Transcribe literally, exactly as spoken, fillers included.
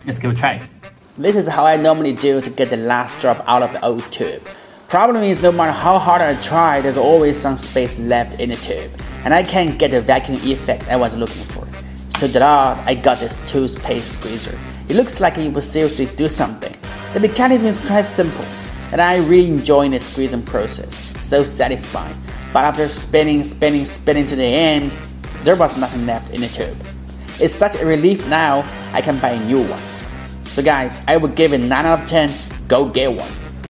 Let's give it a try. This is how I normally do to get the last drop out of the old tube. Problem is, no matter how hard I try, there's always some space left in the tube, and I can't get the vacuum effect I was looking for. So ta-da, I got this toothpaste squeezer. It looks like it will seriously do something. The mechanism is quite simple, and I really enjoy the squeezing process. So satisfying. But after spinning, spinning, spinning to the end, there was nothing left in the tube. It's such a relief now, I can buy a new one. So guys, I would give it nine out of ten. Go get one.